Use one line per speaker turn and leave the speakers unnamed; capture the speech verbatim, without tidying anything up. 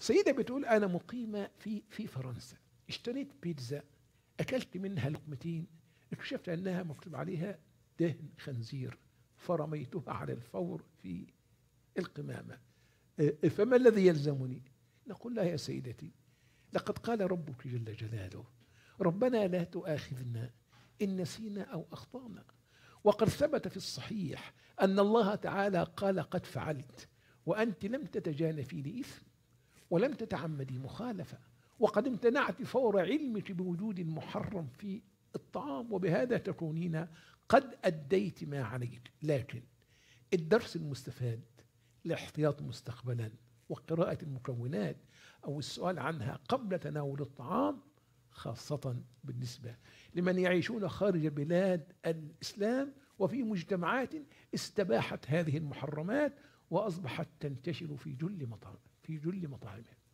سيدة بتقول أنا مقيمة في في فرنسا، اشتريت بيتزا، أكلت منها لقمتين، اكتشفت أنها مكتوب عليها دهن خنزير، فرميتها على الفور في القمامة. اه، فما الذي يلزمني؟ نقول لها يا سيدتي، لقد قال ربك جل جلاله: ربنا لا تؤاخذنا إن نسينا أو أخطأنا. وقد ثبت في الصحيح أن الله تعالى قال: قد فعلت، وأنت لم تتجانفي لإثم ولم تتعمدي مخالفة، وقد امتنعت فور علمك بوجود المحرم في الطعام، وبهذا تكونين قد أديت ما عليك. لكن الدرس المستفاد الاحتياط مستقبلا، وقراءة المكونات أو السؤال عنها قبل تناول الطعام، خاصة بالنسبة لمن يعيشون خارج بلاد الإسلام وفي مجتمعات استباحت هذه المحرمات وأصبحت تنتشر في جل مطاعم في جل مطاعمها.